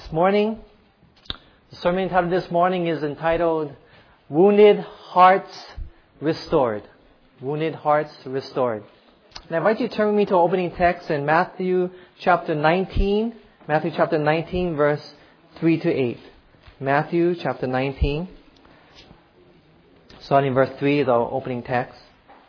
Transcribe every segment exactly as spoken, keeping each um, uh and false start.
this morning. The sermon title this morning is entitled, Wounded Hearts Restored. Wounded Hearts Restored. And I invite you to turn with me to our opening text in Matthew chapter nineteen. Matthew chapter nineteen, verse three to eight. Matthew chapter nineteen. Starting verse three is our opening text.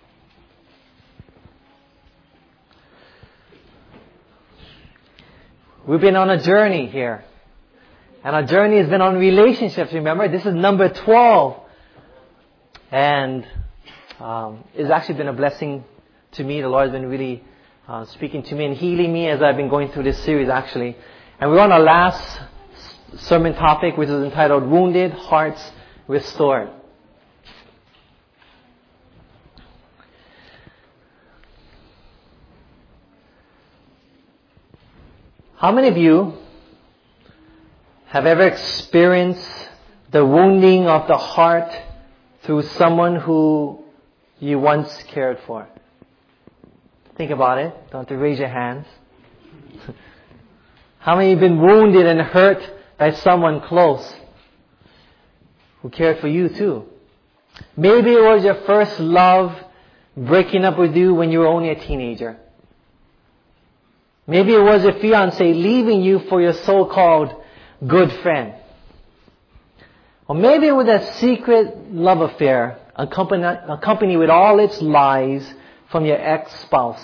We've been on a journey here. And our journey has been on relationships, remember? This is number twelve. And um, it's actually been a blessing to me. The Lord has been really uh, speaking to me and healing me as I've been going through this series, actually. And we're on our last sermon topic, which is entitled, Wounded Hearts Restored. How many of you have ever experienced the wounding of the heart through someone who you once cared for? Think about it. Don't have to raise your hands. How many have been wounded and hurt by someone close who cared for you too? Maybe it was your first love breaking up with you when you were only a teenager. Maybe it was your fiancé leaving you for your so-called good friend. Or maybe it was a secret love affair accompanied, accompanied with all its lies from your ex-spouse.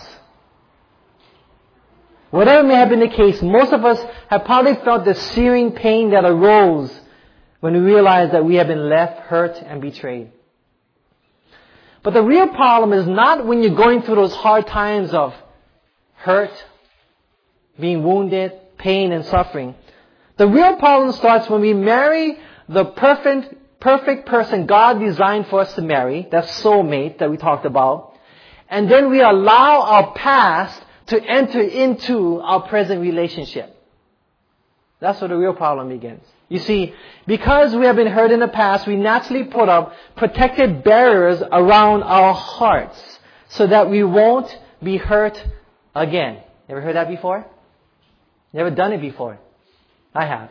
Whatever may have been the case, most of us have probably felt the searing pain that arose when we realized that we have been left, hurt, and betrayed. But the real problem is not when you're going through those hard times of hurt, being wounded, pain, and suffering. The real problem starts when we marry the perfect, perfect person God designed for us to marry, that soulmate that we talked about, and then we allow our past to enter into our present relationship. That's where the real problem begins. You see, because we have been hurt in the past, we naturally put up protective barriers around our hearts so that we won't be hurt again. Ever heard that before? Never done it before? I have.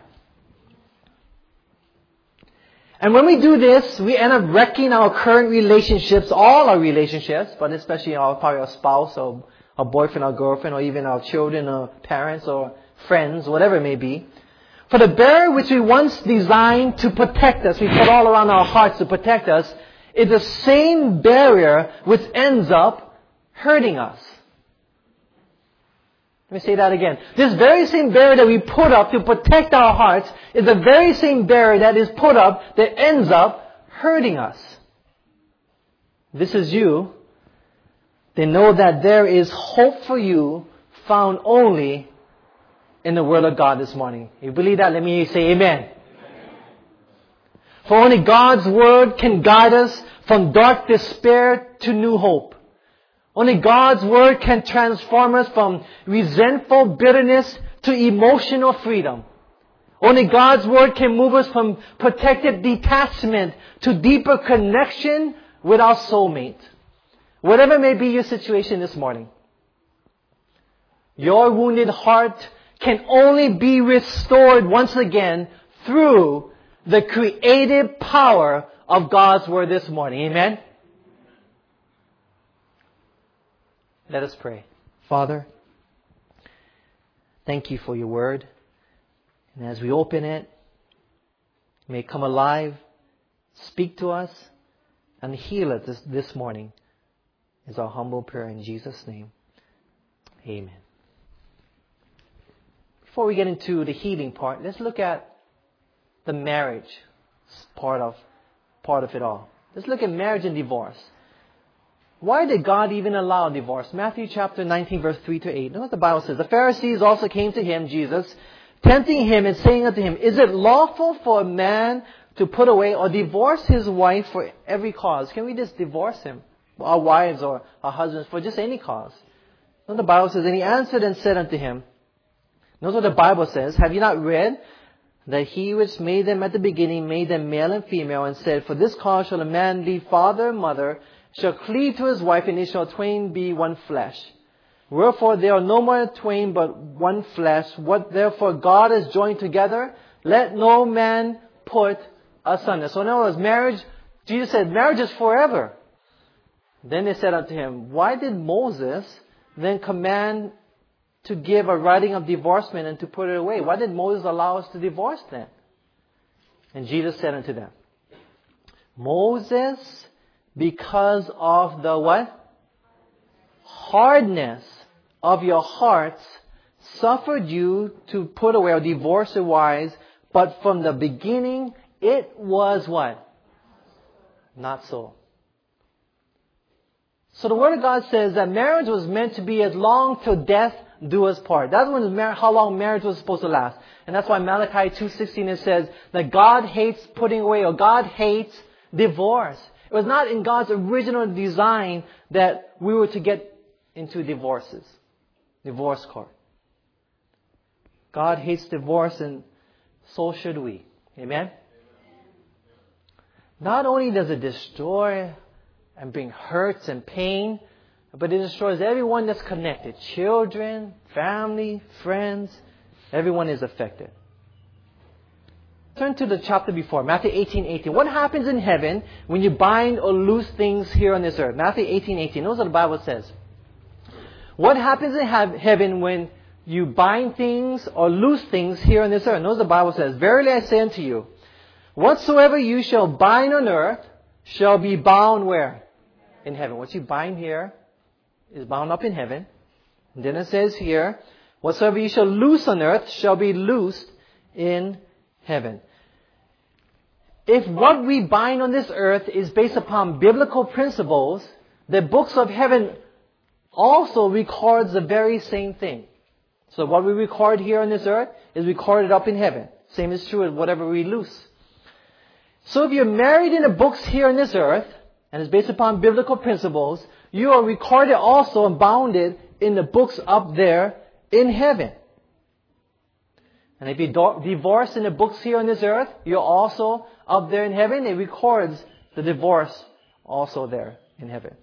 And when we do this, we end up wrecking our current relationships, all our relationships, but especially our, probably our spouse or our boyfriend or girlfriend or even our children or parents or friends, whatever it may be. For the barrier which we once designed to protect us, we put all around our hearts to protect us, is the same barrier which ends up hurting us. Let me say that again. This very same barrier that we put up to protect our hearts is the very same barrier that is put up that ends up hurting us. This is you. Then know that there is hope for you found only in the Word of God this morning. If you believe that, let me say amen. Amen. For only God's Word can guide us from dark despair to new hope. Only God's Word can transform us from resentful bitterness to emotional freedom. Only God's Word can move us from protective detachment to deeper connection with our soulmate. Whatever may be your situation this morning, your wounded heart can only be restored once again through the creative power of God's Word this morning. Amen? Let us pray. Father, thank you for your Word. And as we open it, may it come alive, speak to us, and heal us this, this morning. Is our humble prayer in Jesus' name. Amen. Before we get into the healing part, let's look at the marriage part of, part of it all. Let's look at marriage and divorce. Why did God even allow divorce? Matthew chapter nineteen, verse three to eight. Notice what the Bible says. The Pharisees also came to him, Jesus, tempting him and saying unto him, Is it lawful for a man to put away or divorce his wife for every cause? Can we just divorce him? Our wives or our husbands for just any cause? Notice what the Bible says. And he answered and said unto him, notice what the Bible says. Have you not read that he which made them at the beginning made them male and female, and said, For this cause shall a man leave father and mother, shall cleave to his wife, and they shall twain be one flesh. Wherefore they are no more twain, but one flesh. What therefore God has joined together, let no man put asunder. So in other words, marriage, Jesus said, marriage is forever. Then they said unto him, why did Moses then command to give a writing of divorcement and to put it away? Why did Moses allow us to divorce then? And Jesus said unto them, Moses, because of the what? Hardness of your hearts, suffered you to put away or divorce your wives, but from the beginning it was what? Not so. So the Word of God says that marriage was meant to be as long till death do us part. That's when mar- how long marriage was supposed to last. And that's why Malachi two sixteen it says that God hates putting away, or God hates divorce. It was not in God's original design that we were to get into divorces, divorce court. God hates divorce, and so should we. Amen? Not only does it destroy and bring hurts and pain, but it destroys everyone that's connected. Children, family, friends, everyone is affected. Turn to the chapter before, Matthew eighteen eighteen. What happens in heaven when you bind or loose things here on this earth? Matthew eighteen eighteen. Notice what the Bible says. What happens in heaven when you bind things or loose things here on this earth? Notice the Bible says, verily I say unto you, whatsoever you shall bind on earth shall be bound where? In heaven. What you bind here is bound up in heaven. And then it says here, whatsoever you shall loose on earth shall be loosed in heaven. If what we bind on this earth is based upon biblical principles, the books of heaven also records the very same thing. So what we record here on this earth is recorded up in heaven. Same is true with whatever we loose. So if you're married in the books here on this earth, and it's based upon biblical principles, you are recorded also and bounded in the books up there in heaven. And if you divorce in the books here on this earth, you're also up there in heaven. It records the divorce also there in heaven.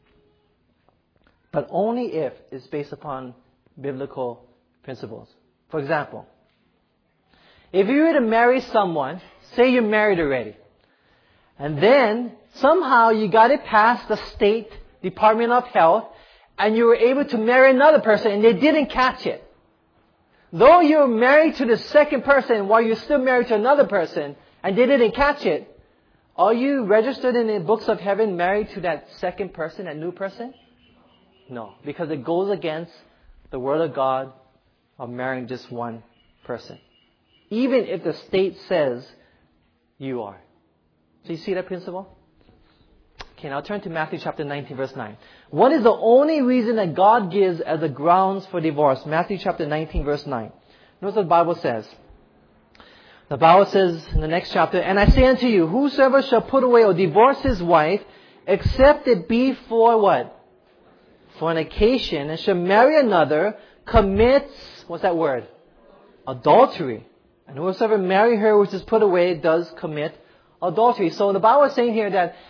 But only if it's based upon biblical principles. For example, if you were to marry someone, say you're married already, and then somehow you got it past the state Department of Health, and you were able to marry another person and they didn't catch it. Though you're married to the second person while you're still married to another person and they didn't catch it, are you registered in the books of heaven married to that second person, that new person? No, because it goes against the Word of God of marrying just one person. Even if the state says you are. So you see that principle? Okay, now turn to Matthew chapter nineteen, verse nine. What is the only reason that God gives as a grounds for divorce? Matthew chapter nineteen, verse nine. Notice what the Bible says. The Bible says in the next chapter, and I say unto you, whosoever shall put away or divorce his wife, except it be for what? Fornication, and shall marry another, commits, what's that word? Adultery. And whosoever marry her which is put away does commit adultery. So the Bible is saying here that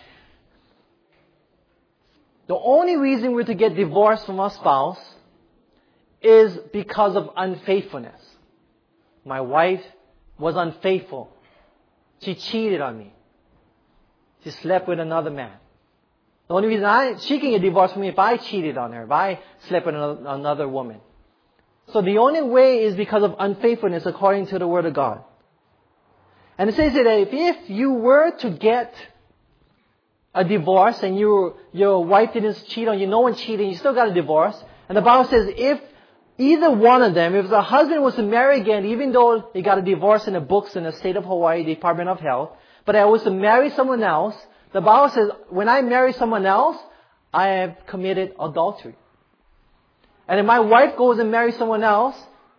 the only reason we're to get divorced from our spouse is because of unfaithfulness. My wife was unfaithful. She cheated on me. She slept with another man. The only reason I, she can get divorced from me if I cheated on her, if I slept with another woman. So the only way is because of unfaithfulness according to the Word of God. And it says that if, if you were to get a divorce and you, your wife didn't cheat on you, no one cheated, you still got a divorce. And the Bible says if either one of them, if the husband was to marry again, even though he got a divorce in the books in the state of Hawaii, Department of Health, but I was to marry someone else, the Bible says when I marry someone else, I have committed adultery. And if my wife goes and marries someone else,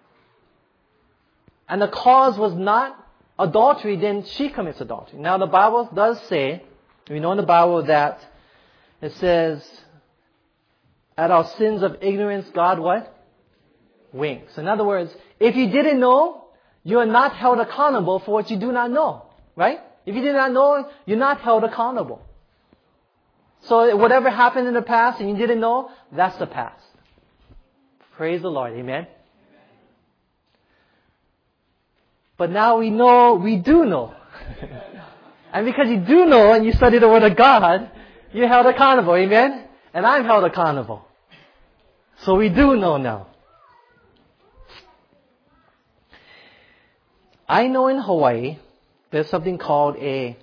and the cause was not adultery, then she commits adultery. Now the Bible does say, we know in the Bible that it says, at our sins of ignorance, God what? Winks. In other words, if you didn't know, you are not held accountable for what you do not know. Right? If you did not know, you're not held accountable. So whatever happened in the past and you didn't know, that's the past. Praise the Lord. Amen. But now we know, we do know. And because you do know and you study the Word of God, you're held accountable. Amen. And I'm held accountable. So we do know now. I know in Hawaii, there's something called a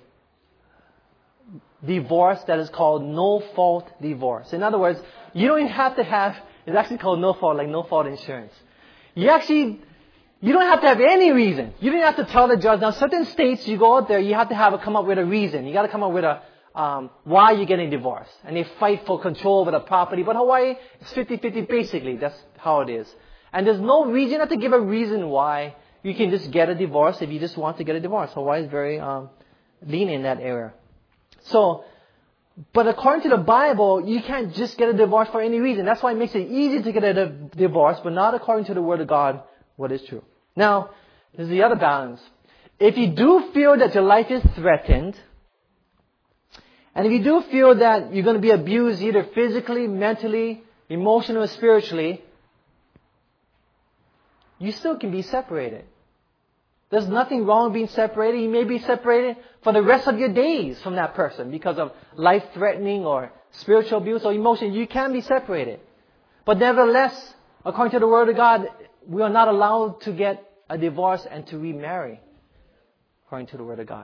divorce that is called no-fault divorce. In other words, you don't even have to have, it's actually called no-fault, like no-fault insurance. You actually, you don't have to have any reason. You don't have to tell the judge. Now, certain states, you go out there, you have to have a, come up with a reason. You got to come up with a, um, why you're getting divorced. And they fight for control over the property. But Hawaii, it's fifty-fifty basically. That's how it is. And there's no reason, you don't have to give a reason why. You can just get a divorce if you just want to get a divorce. Hawaii is very um, lean in that area. So, but according to the Bible, you can't just get a divorce for any reason. That's why it makes it easy to get a divorce, but not according to the Word of God, what is true. Now, there's the other balance. If you do feel that your life is threatened, and if you do feel that you're going to be abused either physically, mentally, emotionally, or spiritually, you still can be separated. There's nothing wrong with being separated. You may be separated for the rest of your days from that person because of life-threatening or spiritual abuse or emotion. You can be separated. But nevertheless, according to the Word of God, we are not allowed to get a divorce and to remarry, according to the Word of God.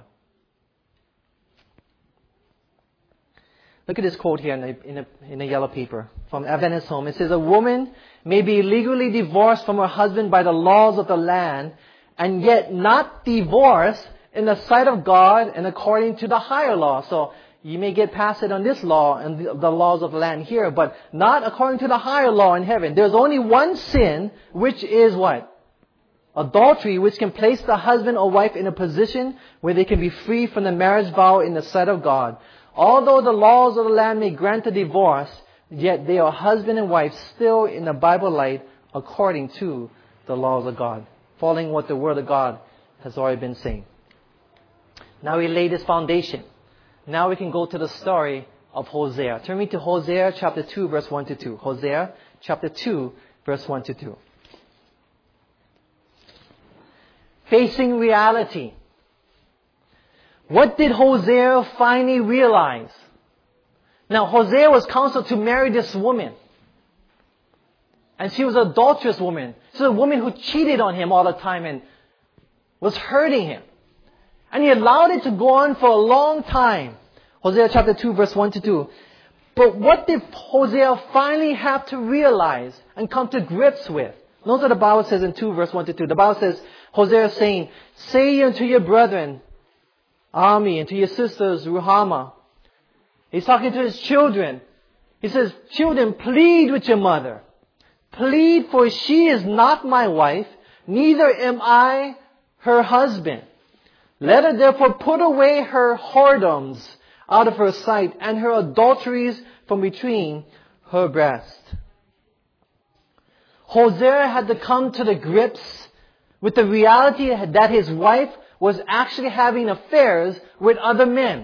Look at this quote here in the, in the, in the yellow paper from Adventist Home. It says, a woman may be legally divorced from her husband by the laws of the land and yet not divorced in the sight of God and according to the higher law. So you may get past it on this law and the, the laws of the land here, but not according to the higher law in heaven. There's only one sin, which is what? Adultery, which can place the husband or wife in a position where they can be free from the marriage vow in the sight of God. Although the laws of the land may grant a divorce, yet they are husband and wife still in the Bible light according to the laws of God, following what the Word of God has already been saying. Now we lay this foundation. Now we can go to the story of Hosea. Turn me to Hosea chapter two, verse one to two. Hosea chapter two, verse one to two. Facing reality. What did Hosea finally realize? Now, Hosea was counseled to marry this woman. And she was an adulterous woman. She was a woman who cheated on him all the time and was hurting him. And he allowed it to go on for a long time. Hosea chapter two, verse one to two. But what did Hosea finally have to realize and come to grips with? Notice what the Bible says in two, verse one to two. The Bible says, Hosea is saying, say unto your brethren, Ami, and to your sisters, Ruhamah. He's talking to his children. He says, children, plead with your mother. Plead, for she is not my wife, neither am I her husband. Let her therefore put away her whoredoms out of her sight, and her adulteries from between her breast. Hosea had to come to the grips with the reality that his wife was actually having affairs with other men.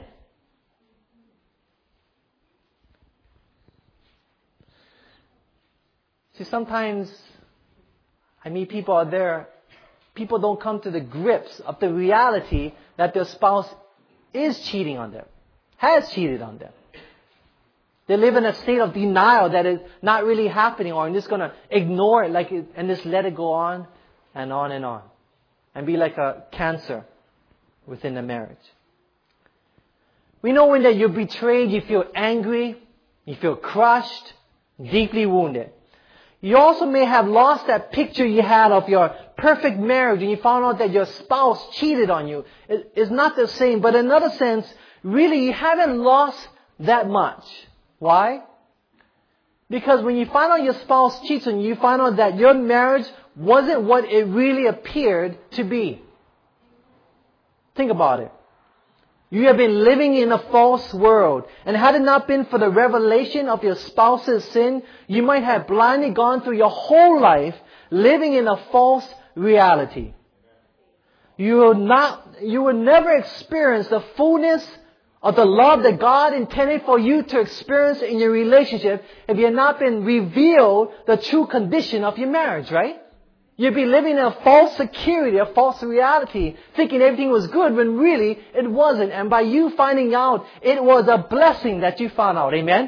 See, sometimes I meet people out there, people don't come to the grips of the reality that their spouse is cheating on them, has cheated on them. They live in a state of denial that it's not really happening, or I'm just going to ignore it like it, and just let it go on and on and on. And be like a cancer within the marriage. We know when that you're betrayed, you feel angry, you feel crushed, deeply wounded. You also may have lost that picture you had of your perfect marriage and you found out that your spouse cheated on you. It's not the same, but in another sense, really you haven't lost that much. Why? Because when you find out your spouse cheats on you, you find out that your marriage wasn't what it really appeared to be. Think about it. You have been living in a false world. And had it not been for the revelation of your spouse's sin, you might have blindly gone through your whole life living in a false reality. You will not, you will never experience the fullness of the love that God intended for you to experience in your relationship if you have not been revealed the true condition of your marriage, right? You'd be living in a false security, a false reality, thinking everything was good when really it wasn't. And by you finding out, it was a blessing that you found out. Amen?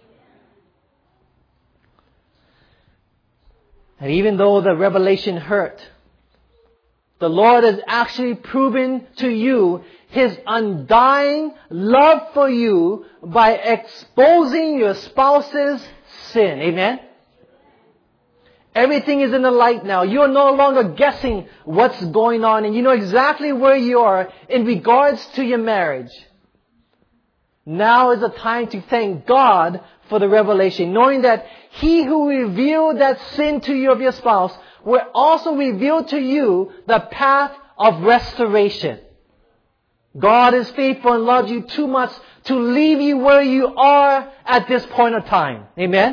And even though the revelation hurt, the Lord has actually proven to you His undying love for you by exposing your spouse's sin. Amen? Everything is in the light now. You are no longer guessing what's going on, and you know exactly where you are in regards to your marriage. Now is the time to thank God for the revelation, knowing that He who revealed that sin to you of your spouse will also reveal to you the path of restoration. God is faithful and loves you too much to leave you where you are at this point of time. Amen?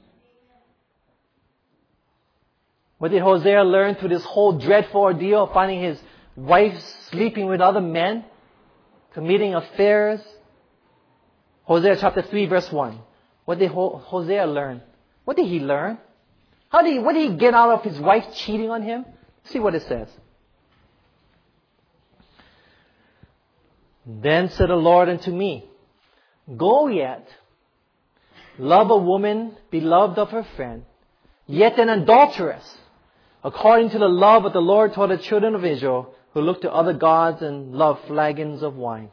What did Hosea learn through this whole dreadful ordeal of finding his wife sleeping with other men, committing affairs? Hosea chapter three verse one. What did Hosea learn? What did he learn? How did he, what did he get out of his wife cheating on him? See what it says. Then said the Lord unto me, Go yet, love a woman beloved of her friend, yet an adulteress, according to the love of the Lord toward the children of Israel, who look to other gods and love flagons of wine.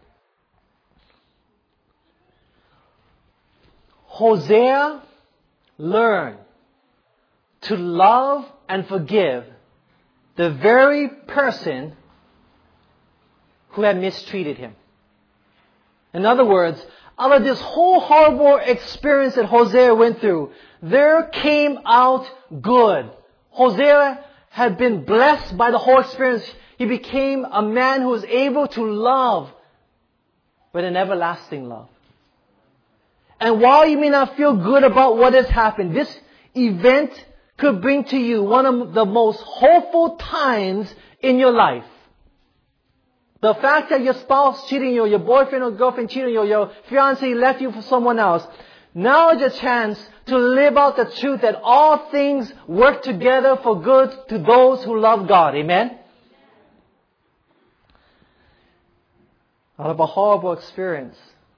Hosea learned to love and forgive the very person who had mistreated him. In other words, out of this whole horrible experience that Hosea went through, there came out good. Hosea had been blessed by the whole experience. He became a man who was able to love with an everlasting love. And while you may not feel good about what has happened, this event could bring to you one of the most hopeful times in your life. The fact that your spouse cheating you, your boyfriend or girlfriend cheating you, your fiancé left you for someone else, now is a chance to live out the truth that all things work together for good to those who love God. Amen? Out of a horrible experience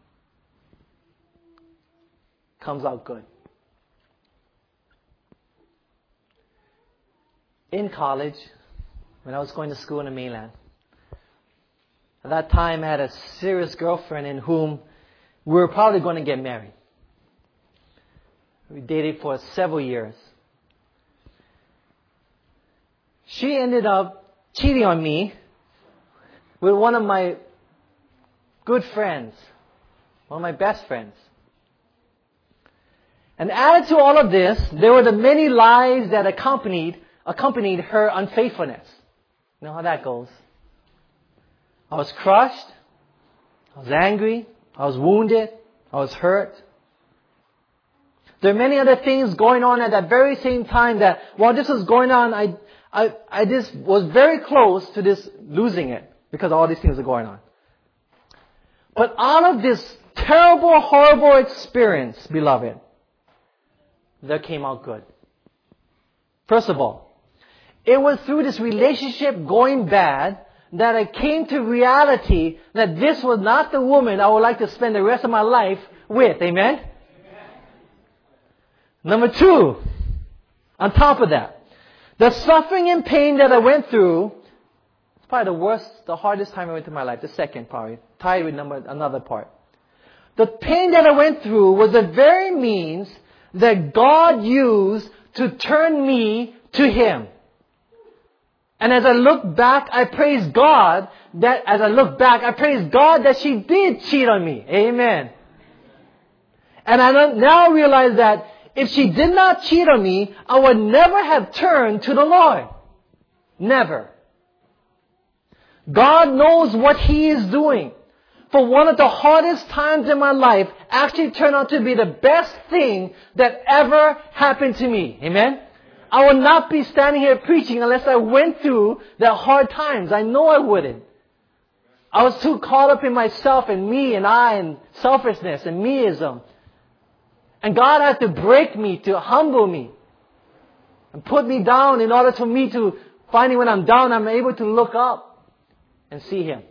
comes out good. In college, when I was going to school in the mainland, at that time I had a serious girlfriend in whom we were probably going to get married. We dated for several years. She ended up cheating on me with one of my good friends, one of my best friends. And added to all of this, there were the many lies that accompanied accompanied her unfaithfulness. You know how that goes. I was crushed. I was angry. I was wounded. I was hurt. There are many other things going on at that very same time that while this was going on, I, I, I just was very close to this losing it because all these things are going on. But out of this terrible, horrible experience, beloved, there came out good. First of all, it was through this relationship going bad that I came to reality that this was not the woman I would like to spend the rest of my life with. Amen? Amen. Number two, on top of that, the suffering and pain that I went through, it's probably the worst, the hardest time I went through my life. The second part, tied with number, another part. The pain that I went through was the very means that God used to turn me to Him. And as I look back, I praise God that, as I look back, I praise God that she did cheat on me. Amen. And I now realize that if she did not cheat on me, I would never have turned to the Lord. Never. God knows what He is doing. For one of the hardest times in my life actually turned out to be the best thing that ever happened to me. Amen? I would not be standing here preaching unless I went through the hard times. I know I wouldn't. I was too caught up in myself and me and I and selfishness and meism. And God had to break me, to humble me, and put me down in order for me to, finally when I'm down, I'm able to look up and see Him. Is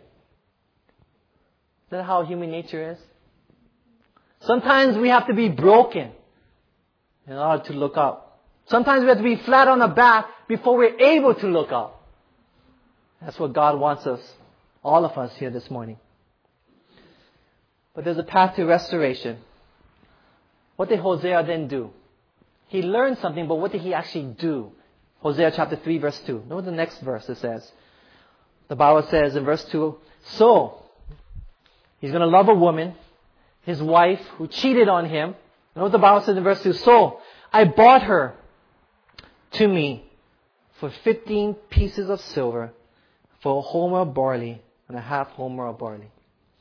that how human nature is? Sometimes we have to be broken in order to look up. Sometimes we have to be flat on our back before we're able to look up. That's what God wants us, all of us here this morning. But there's a path to restoration. What did Hosea then do? He learned something, but what did he actually do? Hosea chapter three verse two. Note the next verse it says. The Bible says in verse two, so, he's going to love a woman, his wife, who cheated on him. Note what the Bible says in verse two. So, I bought her to me for fifteen pieces of silver, for a homer of barley, and a half homer of barley.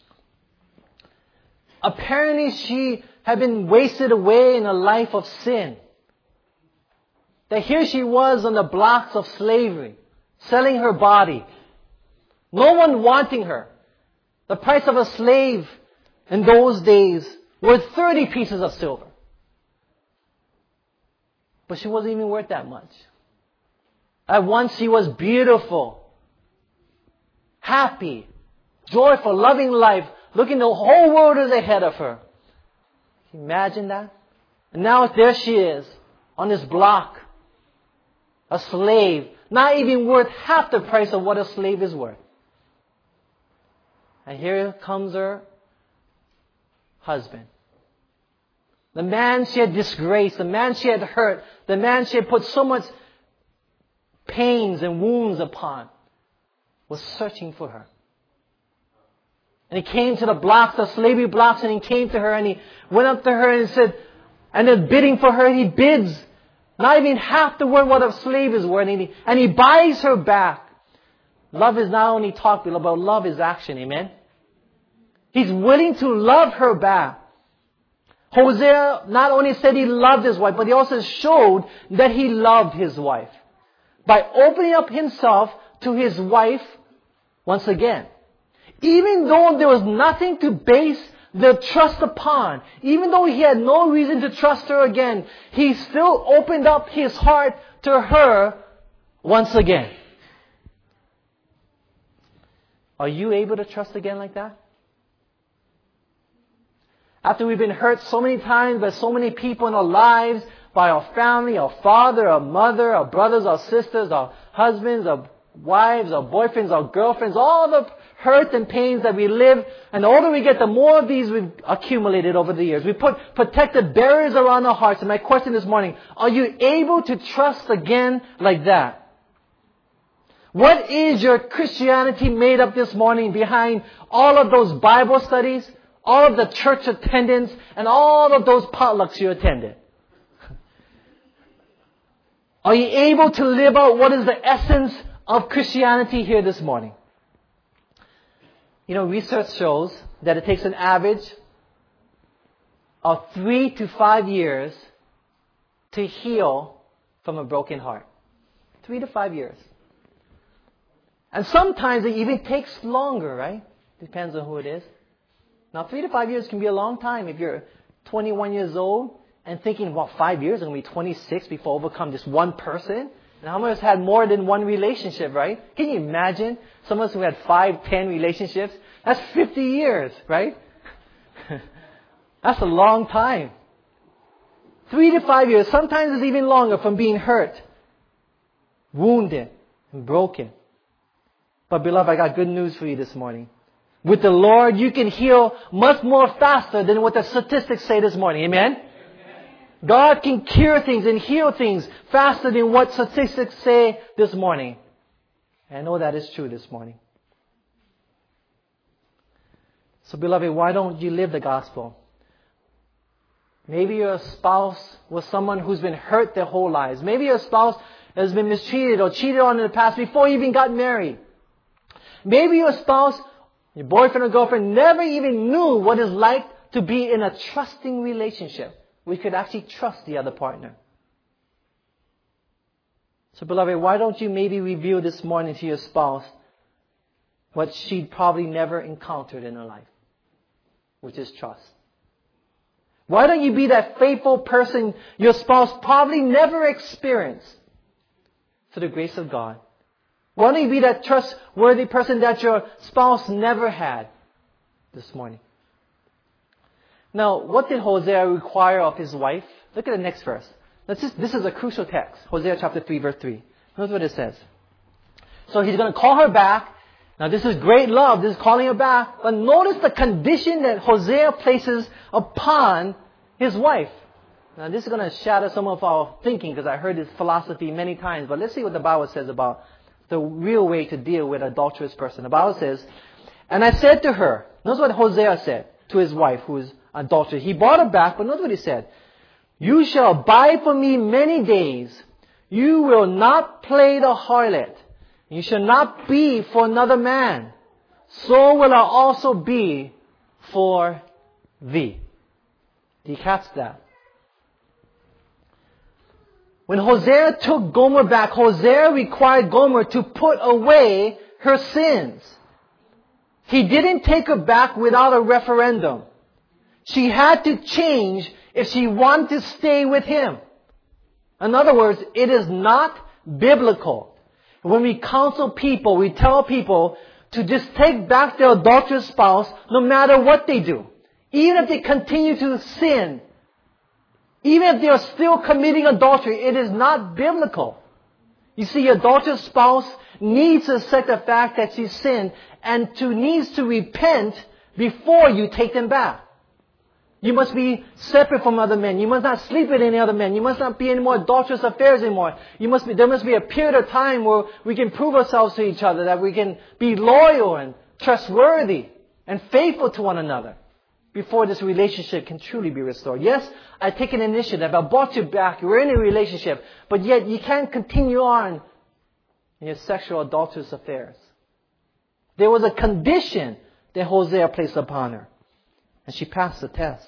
Apparently she had been wasted away in a life of sin. That here she was on the blocks of slavery, selling her body. No one wanting her. The price of a slave in those days was thirty pieces of silver. But she wasn't even worth that much. At once she was beautiful, happy, joyful, loving life, looking the whole world is ahead of her. Can you imagine that? And now there she is, on this block, a slave, not even worth half the price of what a slave is worth. And here comes her husband. The man she had disgraced, the man she had hurt, the man she had put so much pains and wounds upon, was searching for her. And he came to the blocks, the slavery blocks, and he came to her and he went up to her and said, and then bidding for her, he bids not even half the word what a slave is worth, and he, and he buys her back. Love is not only talk, but love is action, amen? He's willing to love her back. Hosea not only said he loved his wife, but he also showed that he loved his wife by opening up himself to his wife once again. Even though there was nothing to base the trust upon, even though he had no reason to trust her again, he still opened up his heart to her once again. Are you able to trust again like that? After we've been hurt so many times by so many people in our lives, by our family, our father, our mother, our brothers, our sisters, our husbands, our wives, our boyfriends, our girlfriends, all the hurt and pains that we live, and the older we get, the more of these we've accumulated over the years. We put protected barriers around our hearts. And my question this morning, are you able to trust again like that? What is your Christianity made up this morning behind all of those Bible studies, all of the church attendance, and all of those potlucks you attended? Are you able to live out what is the essence of Christianity here this morning? You know, research shows that it takes an average of three to five years to heal from a broken heart. Three to five years. And sometimes it even takes longer, right? Depends on who it is. Now, three to five years can be a long time if you're twenty-one years old and thinking, well, five years, I'm going to be twenty-six before I overcome this one person. And how many of us had more than one relationship, right? Can you imagine some of us who had five, ten relationships? That's fifty years, right? That's a long time. Three to five years, sometimes it's even longer from being hurt, wounded, and broken. But beloved, I got good news for you this morning. With the Lord, you can heal much more faster than what the statistics say this morning. Amen? God can cure things and heal things faster than what statistics say this morning. And I know that is true this morning. So beloved, why don't you live the gospel? Maybe your spouse was someone who's been hurt their whole lives. Maybe your spouse has been mistreated or cheated on in the past before you even got married. Maybe your spouse, your boyfriend or girlfriend, never even knew what it's like to be in a trusting relationship. We could actually trust the other partner. So beloved, why don't you maybe reveal this morning to your spouse what she'd probably never encountered in her life, which is trust. Why don't you be that faithful person your spouse probably never experienced through the grace of God? Why don't you be that trustworthy person that your spouse never had this morning? Now, what did Hosea require of his wife? Look at the next verse. Let's just, this is a crucial text. Hosea chapter three, verse three. Notice what it says. So he's going to call her back. Now this is great love. This is calling her back. But notice the condition that Hosea places upon his wife. Now this is going to shatter some of our thinking because I heard this philosophy many times. But let's see what the Bible says about the real way to deal with an adulterous person. The Bible says, and I said to her, notice what Hosea said to his wife who is adulterous. He brought her back, but notice what he said. You shall abide for me many days. You will not play the harlot. You shall not be for another man. So will I also be for thee. Do you catch that? When Hosea took Gomer back, Hosea required Gomer to put away her sins. He didn't take her back without a referendum. She had to change if she wanted to stay with him. In other words, it is not biblical. When we counsel people, we tell people to just take back their adulterous spouse no matter what they do. Even if they continue to sin. Even if they are still committing adultery, it is not biblical. You see, your adulterous spouse needs to accept the fact that she sinned and to needs to repent before you take them back. You must be separate from other men. You must not sleep with any other men. You must not be in more adulterous affairs anymore. You must be, there must be a period of time where we can prove ourselves to each other, that we can be loyal and trustworthy and faithful to one another before this relationship can truly be restored. Yes, I take an initiative. I brought you back. We're in a relationship. But yet you can't continue on in your sexual adulterous affairs. There was a condition that Hosea placed upon her. And she passed the test.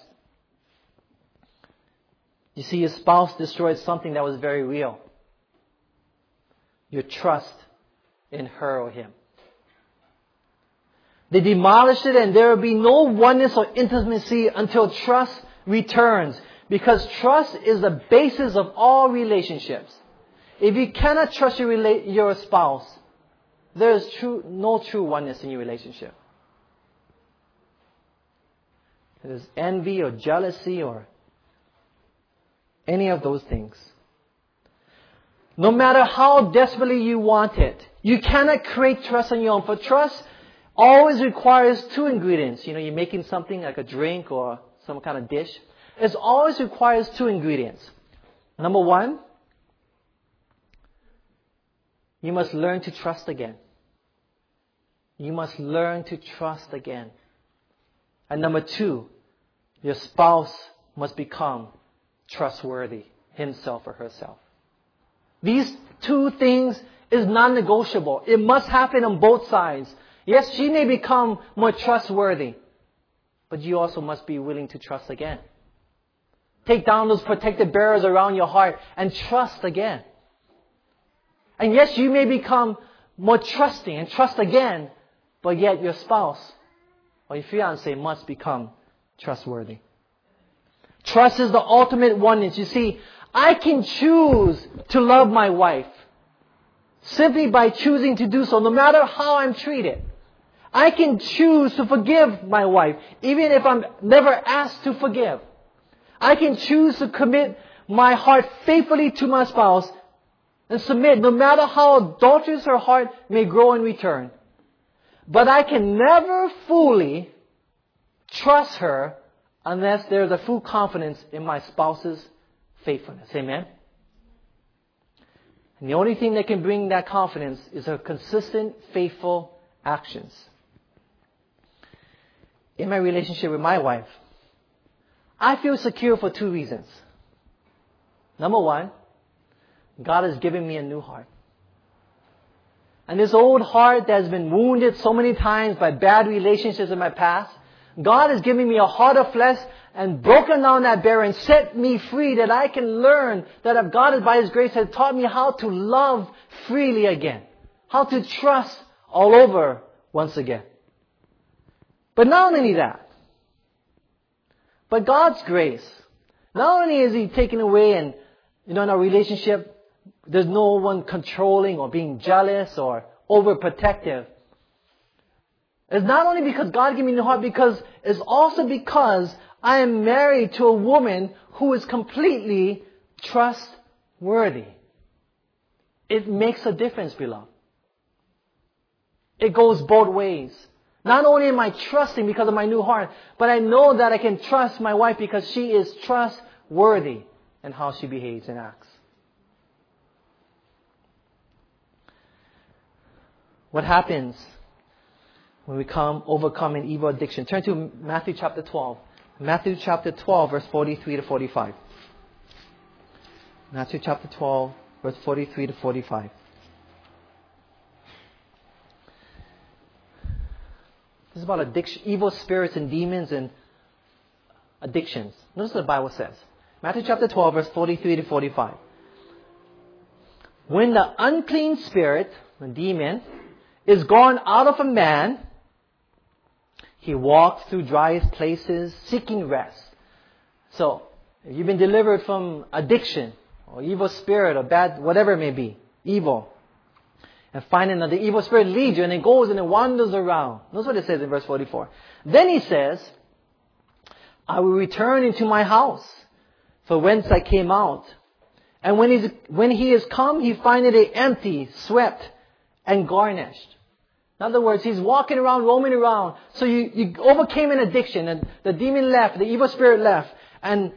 You see, your spouse destroyed something that was very real. Your trust in her or him. They demolished it, and there will be no oneness or intimacy until trust returns. Because trust is the basis of all relationships. If you cannot trust your, rela- your spouse, there is true, no true oneness in your relationship. It is envy or jealousy or any of those things. No matter how desperately you want it, you cannot create trust on your own. For trust always requires two ingredients. You know, you're making something like a drink or some kind of dish. It always requires two ingredients. Number one, you must learn to trust again. You must learn to trust again. And number two, your spouse must become trustworthy, himself or herself. These two things is non-negotiable. It must happen on both sides. Yes, she may become more trustworthy, but you also must be willing to trust again. Take down those protective barriers around your heart and trust again. And yes, you may become more trusting and trust again, but yet your spouse or your fiancé must become trustworthy. Trust is the ultimate oneness. You see, I can choose to love my wife simply by choosing to do so, no matter how I'm treated. I can choose to forgive my wife, even if I'm never asked to forgive. I can choose to commit my heart faithfully to my spouse and submit, no matter how adulterous her heart may grow in return. But I can never fully trust her unless there's a full confidence in my spouse's faithfulness. Amen? And the only thing that can bring that confidence is her consistent, faithful actions. In my relationship with my wife, I feel secure for two reasons. Number one, God has given me a new heart. And this old heart that has been wounded so many times by bad relationships in my past, God has given me a heart of flesh and broken down that barrier and set me free, that I can learn that if God, by His grace, has taught me how to love freely again. How to trust all over once again. But not only that, but God's grace. Not only is He taken away and, you know, in our relationship, there's no one controlling or being jealous or overprotective. It's not only because God gave me a new heart, because it's also because I am married to a woman who is completely trustworthy. It makes a difference, beloved. It goes both ways. Not only am I trusting because of my new heart, but I know that I can trust my wife because she is trustworthy in how she behaves and acts. What happens when we come overcome an evil addiction? Turn to Matthew chapter twelve. Matthew chapter twelve, verse forty-three to forty-five. Matthew chapter twelve, verse forty-three to forty-five. This is about addiction, evil spirits and demons and addictions. Notice what the Bible says. Matthew chapter twelve, verse forty-three to forty-five. When the unclean spirit, the demon, is gone out of a man, he walks through dry places seeking rest. So, if you've been delivered from addiction or evil spirit or bad, whatever it may be, evil, and finding that the evil spirit leads you and it goes and it wanders around. Notice what it says in verse forty-four. Then he says, I will return into my house, for whence I came out. And when, he's, when he is come, he findeth it empty, swept, and garnished. In other words, he's walking around, roaming around. So you, you overcame an addiction, and the demon left, the evil spirit left. And,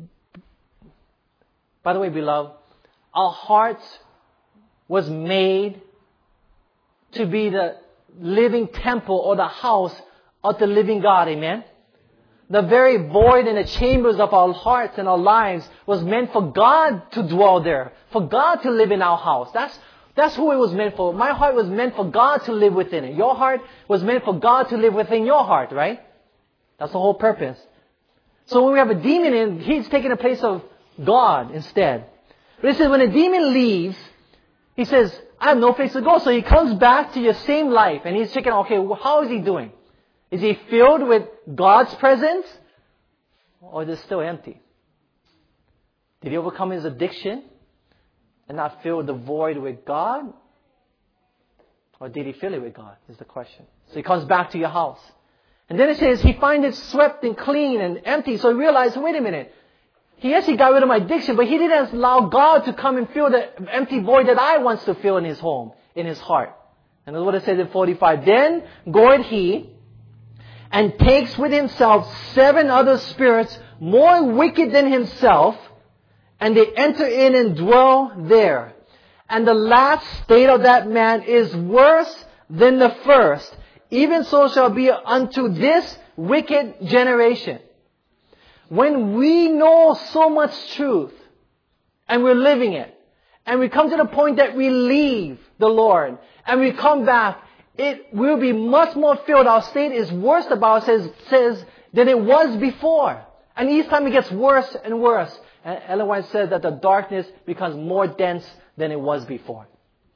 by the way, beloved, our hearts was made to be the living temple or the house of the living God. Amen? The very void in the chambers of our hearts and our lives was meant for God to dwell there. For God to live in our house. That's, that's who it was meant for. My heart was meant for God to live within it. Your heart was meant for God to live within your heart, right? That's the whole purpose. So when we have a demon in, he's taking the place of God instead. But it says when a demon leaves, he says, I have no place to go. So he comes back to your same life and he's checking, okay, how is he doing? Is he filled with God's presence? Or is it still empty? Did he overcome his addiction and not fill the void with God? Or did he fill it with God, is the question. So he comes back to your house. And then it says he finds it swept and clean and empty. So he realized, wait a minute. He actually got rid of my addiction, but he didn't allow God to come and fill the empty void that I wants to fill in his home, in his heart. And that's what it says in forty-five. Then goeth he and takes with himself seven other spirits more wicked than himself, and they enter in and dwell there. And the last state of that man is worse than the first. Even so shall be unto this wicked generation. When we know so much truth, and we're living it, and we come to the point that we leave the Lord, and we come back, it will be much more filled. Our state is worse about, says, says, than it was before. And each time it gets worse and worse. And Ellen White said that the darkness becomes more dense than it was before.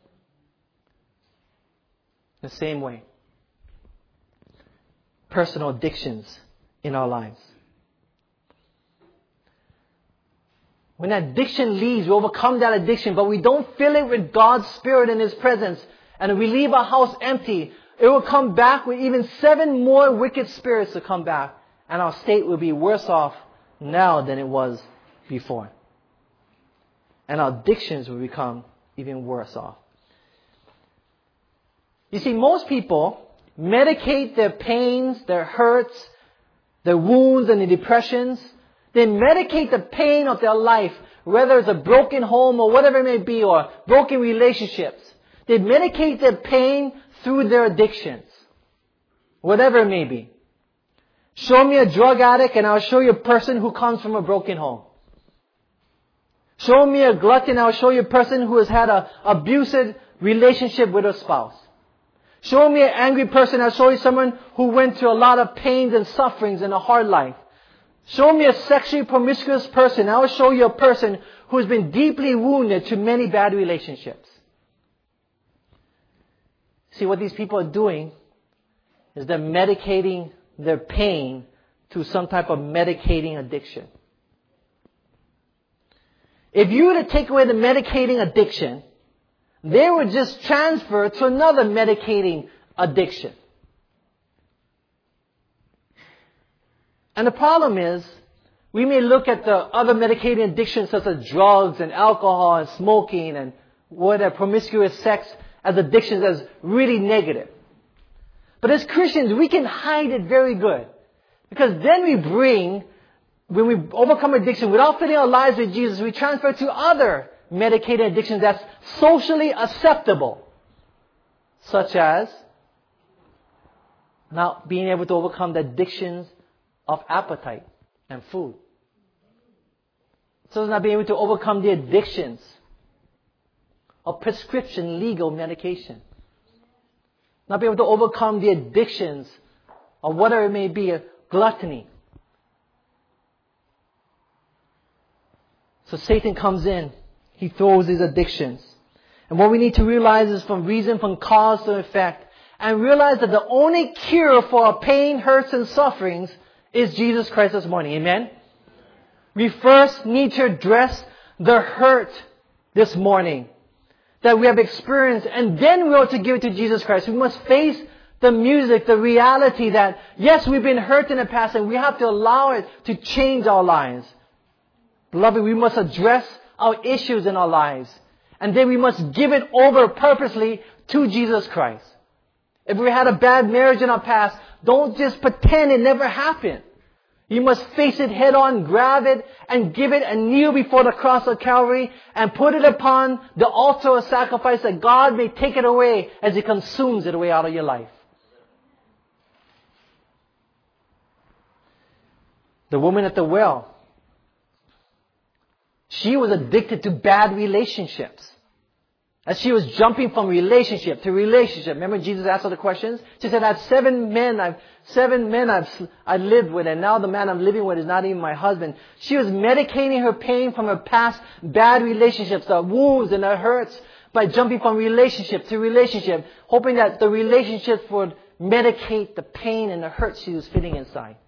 The same way. Personal addictions in our lives. When addiction leaves, we overcome that addiction, but we don't fill it with God's Spirit and His presence, and we leave our house empty, it will come back with even seven more wicked spirits to come back, and our state will be worse off now than it was before. And our addictions will become even worse off. You see, most people medicate their pains, their hurts, their wounds and their depressions. They medicate the pain of their life, whether it's a broken home or whatever it may be, or broken relationships. They medicate their pain through their addictions, whatever it may be. Show me a drug addict and I'll show you a person who comes from a broken home. Show me a glutton, I'll show you a person who has had an abusive relationship with a spouse. Show me an angry person, I'll show you someone who went through a lot of pains and sufferings in a hard life. Show me a sexually promiscuous person, I will show you a person who has been deeply wounded to many bad relationships. See, what these people are doing is they're medicating their pain through some type of medicating addiction. If you were to take away the medicating addiction, they would just transfer to another medicating addiction. And the problem is, we may look at the other medicating addictions such as drugs and alcohol and smoking and whatever, promiscuous sex as addictions as really negative. But as Christians, we can hide it very good. Because then we bring, when we overcome addiction, without filling our lives with Jesus, we transfer to other medicated addictions that's socially acceptable. Such as not being able to overcome the addictions of appetite and food. So as not being able to overcome the addictions of prescription legal medication. Not be able to overcome the addictions of whatever it may be, gluttony. So Satan comes in. He throws these addictions. And what we need to realize is from reason, from cause to effect. And realize that the only cure for our pain, hurts, and sufferings is Jesus Christ this morning. Amen? We first need to address the hurt this morning that we have experienced, and then we ought to give it to Jesus Christ. We must face the music, the reality that, yes, we've been hurt in the past, and we have to allow it to change our lives. Beloved, we must address our issues in our lives, and then we must give it over purposely to Jesus Christ. If we had a bad marriage in our past, don't just pretend it never happened. You must face it head on, grab it, and give it and kneel before the cross of Calvary and put it upon the altar of sacrifice that God may take it away as He consumes it away out of your life. The woman at the well, she was addicted to bad relationships. As she was jumping from relationship to relationship. Remember Jesus asked her the questions? She said, I have seven men, I've seven men I've I lived with, and now the man I'm living with is not even my husband. She was medicating her pain from her past bad relationships, the wounds and the hurts, by jumping from relationship to relationship, hoping that the relationships would medicate the pain and the hurt she was feeling inside.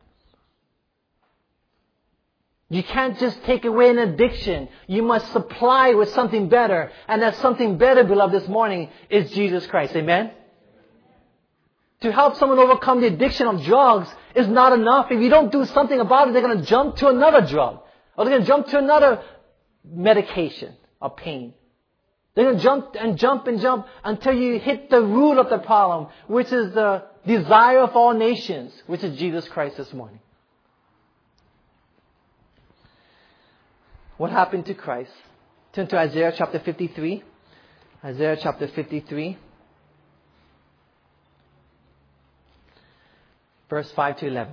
You can't just take away an addiction. You must supply with something better. And that something better, beloved, this morning is Jesus Christ. Amen? To help someone overcome the addiction of drugs is not enough. If you don't do something about it, they're going to jump to another drug. Or they're going to jump to another medication of pain. They're going to jump and jump and jump until you hit the root of the problem, which is the desire of all nations, which is Jesus Christ this morning. What happened to Christ? Turn to Isaiah chapter fifty-three. Isaiah chapter fifty-three. Verse five to eleven.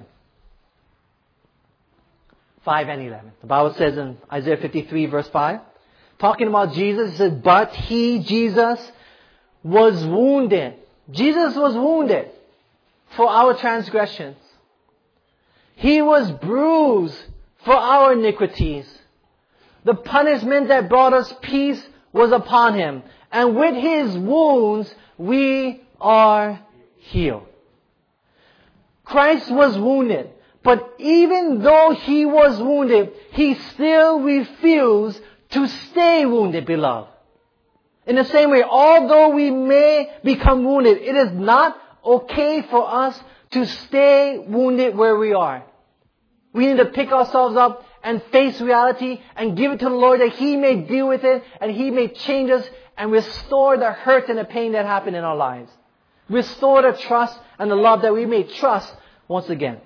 five and eleven. The Bible says in Isaiah fifty-three verse five, talking about Jesus, it says, but He, Jesus, was wounded. Jesus was wounded for our transgressions. He was bruised for our iniquities. The punishment that brought us peace was upon Him. And with His wounds, we are healed. Christ was wounded. But even though He was wounded, He still refused to stay wounded, beloved. In the same way, although we may become wounded, it is not okay for us to stay wounded where we are. We need to pick ourselves up and face reality and give it to the Lord that He may deal with it and He may change us and restore the hurt and the pain that happened in our lives. Restore the trust and the love that we may trust once again.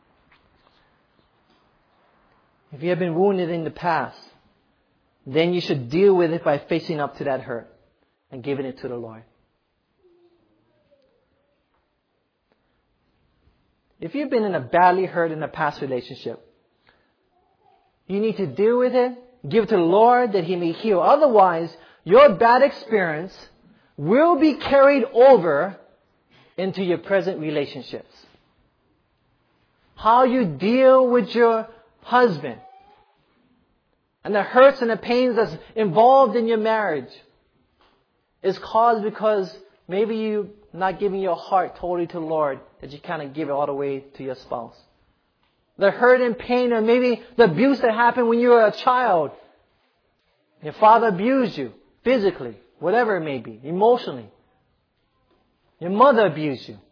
If you have been wounded in the past, then you should deal with it by facing up to that hurt and giving it to the Lord. If you've been in a badly hurt in a past relationship, you need to deal with it, give it to the Lord that He may heal. Otherwise, your bad experience will be carried over into your present relationships. How you deal with your husband and the hurts and the pains that's involved in your marriage is caused because maybe you're not giving your heart totally to the Lord, that you kind of give it all the way to your spouse. The hurt and pain, or maybe the abuse that happened when you were a child. Your father abused you, physically, whatever it may be, emotionally. Your mother abused you.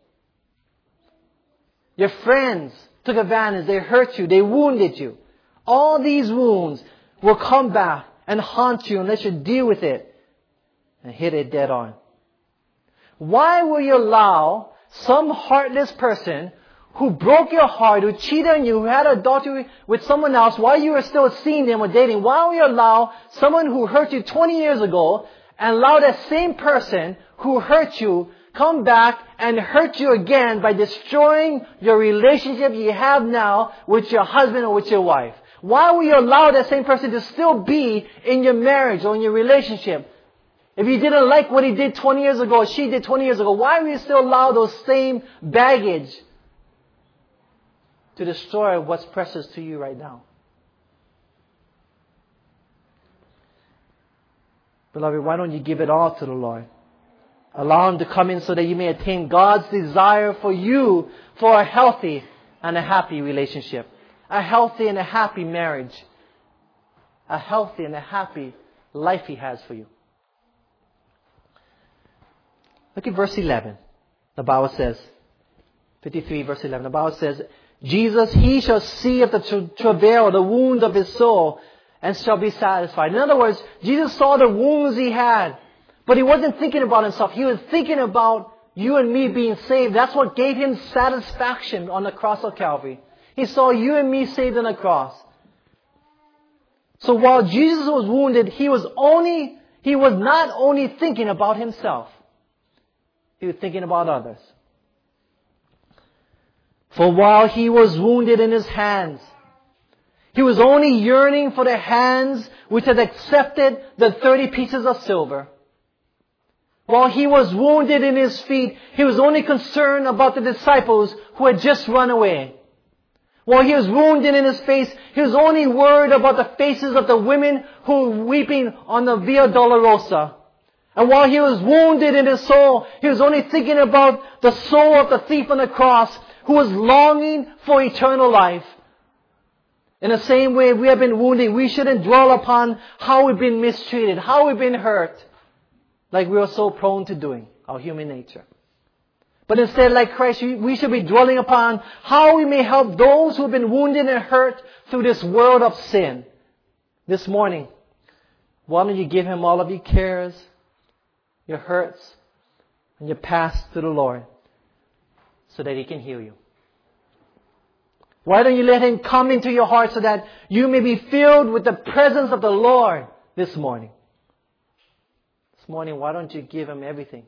Your friends took advantage, they hurt you, they wounded you. All these wounds will come back and haunt you unless you deal with it and hit it dead on. Why will you allow some heartless person who broke your heart, who cheated on you, who had adultery with someone else while you were still seeing them or dating, why will you allow someone who hurt you twenty years ago and allow that same person who hurt you come back and hurt you again by destroying your relationship you have now with your husband or with your wife? Why will you allow that same person to still be in your marriage or in your relationship? If you didn't like what he did twenty years ago or she did twenty years ago, why will you still allow those same baggage to destroy what's precious to you right now? Beloved, why don't you give it all to the Lord? Allow Him to come in so that you may attain God's desire for you for a healthy and a happy relationship. A healthy and a happy marriage. A healthy and a happy life He has for you. Look at verse eleven. The Bible says, fifty-three verse eleven, the Bible says, Jesus, He shall see of the tra- travail, the wounds of His soul, and shall be satisfied. In other words, Jesus saw the wounds He had, but He wasn't thinking about Himself. He was thinking about you and me being saved. That's what gave Him satisfaction on the cross of Calvary. He saw you and me saved on the cross. So while Jesus was wounded, He was only, He was not only thinking about Himself. He was thinking about others. For while He was wounded in His hands, He was only yearning for the hands which had accepted the thirty pieces of silver. While He was wounded in His feet, He was only concerned about the disciples who had just run away. While He was wounded in His face, He was only worried about the faces of the women who were weeping on the Via Dolorosa. And while He was wounded in His soul, He was only thinking about the soul of the thief on the cross who was longing for eternal life. In the same way, we have been wounded. We shouldn't dwell upon how we've been mistreated, how we've been hurt, like we are so prone to doing, our human nature. But instead, like Christ, we should be dwelling upon how we may help those who have been wounded and hurt through this world of sin. This morning, why don't you give Him all of your cares, your hurts, and your past to the Lord so that He can heal you? Why don't you let Him come into your heart so that you may be filled with the presence of the Lord this morning? This morning, why don't you give Him everything?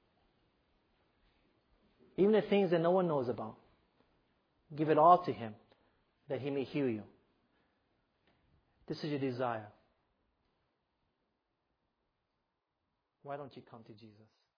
Even the things that no one knows about. Give it all to Him that He may heal you. This is your desire. Why don't you come to Jesus?